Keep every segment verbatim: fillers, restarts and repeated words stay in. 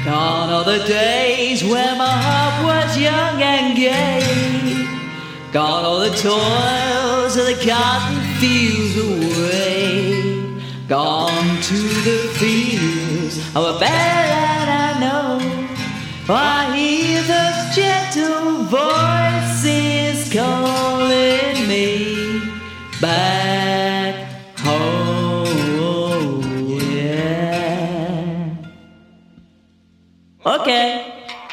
Gone are the days where my heart was young and gay. Gone all the toils of the cotton fields away. Gone to the fields of a bad I know. I hear those gentle voices calling me back home. Yeah. Okay.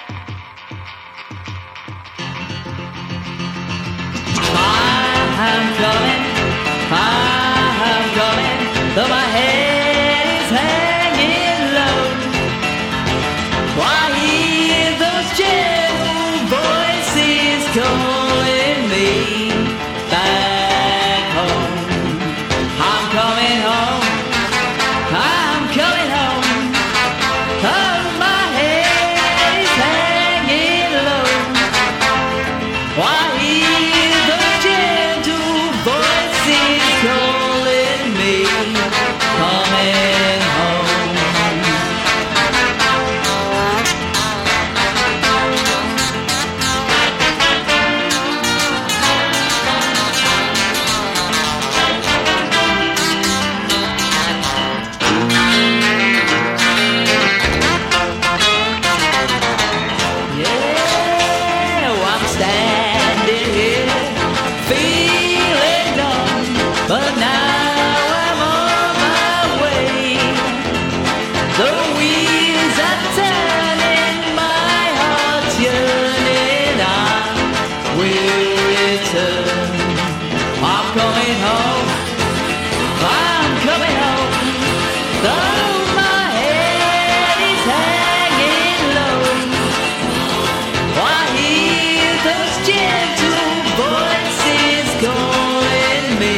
I'm coming, I'm coming, though my head is hanging low. I hear those gentle voices calling me back home. I'm coming home, I'm coming home, though my head is hanging low. I hear those gentle voices calling me, coming home. Yeah, I'm standing here feeling gone, but now I'm on my way. The wheels are turning, my heart's yearning. I will return. I'm coming home, I'm coming home, though my head is hanging low. I hear those gentle voices calling me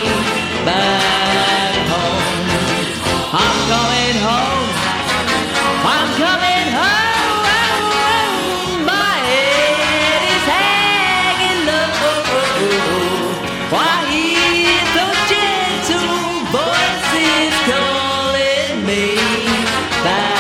back home. I'm coming home, I'm coming home. My head is hanging low. I hear those gentle voices calling me back